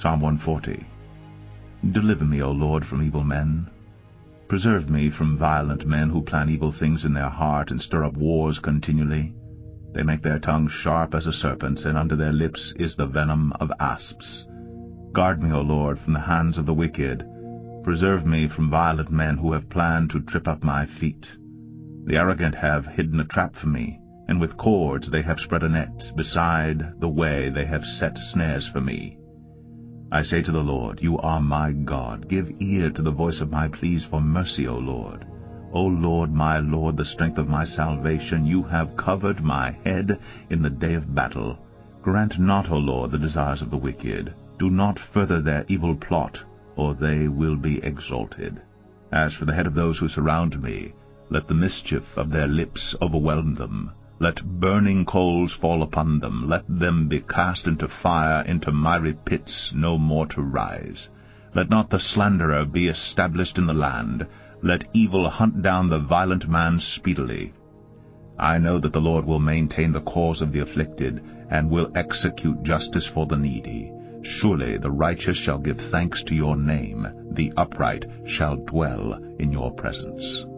Psalm 140. Deliver me, O Lord, from evil men. Preserve me from violent men who plan evil things in their heart and stir up wars continually. They make their tongue sharp as a serpent's, and under their lips is the venom of asps. Guard me, O Lord, from the hands of the wicked. Preserve me from violent men who have planned to trip up my feet. The arrogant have hidden a trap for me, and with cords they have spread a net. Beside the way they have set snares for me. I say to the Lord, You are my God. Give ear to the voice of my pleas for mercy, O Lord. O Lord, my Lord, the strength of my salvation, You have covered my head in the day of battle. Grant not, O Lord, the desires of the wicked. Do not further their evil plot, or they will be exalted. As for the head of those who surround me, let the mischief of their lips overwhelm them. Let burning coals fall upon them. Let them be cast into fire, into miry pits, no more to rise. Let not the slanderer be established in the land. Let evil hunt down the violent man speedily. I know that the Lord will maintain the cause of the afflicted, and will execute justice for the needy. Surely the righteous shall give thanks to Your name. The upright shall dwell in Your presence.